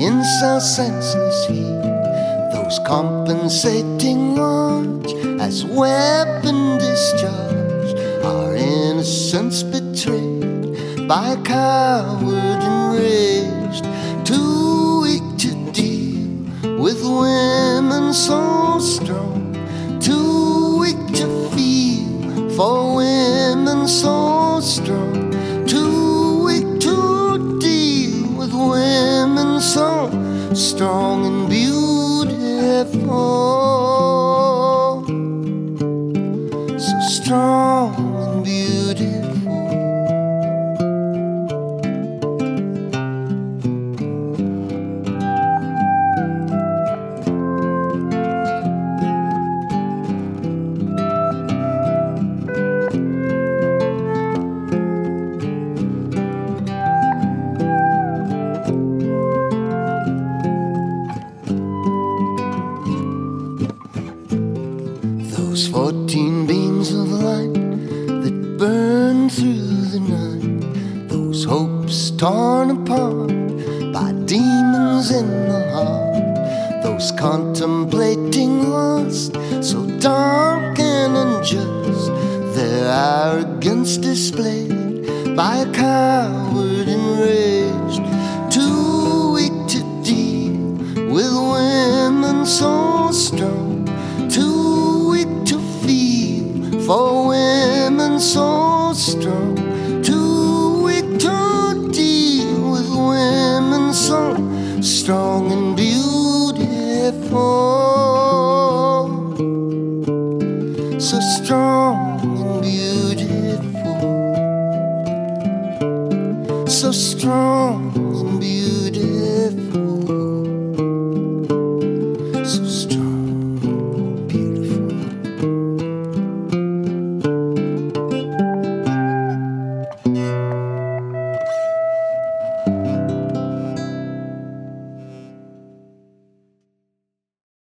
in so senseless heat. Those compensating words as weapon discharged, our innocence betrayed by coward enraged, too weak to deal with women so strong, too weak to feel for women so strong, too weak to deal with women so strong and beautiful, so strong and beautiful. Those 14 beams of light that burn through the night, those hopes torn apart by demons in the heart, those contemplating lust so dark and unjust, their arrogance displayed by a coward enraged, too weak to deal with women so strong, too weak to feel for women so strong, too weak to deal with women so strong and beautiful, so strong and beautiful, so strong and beautiful.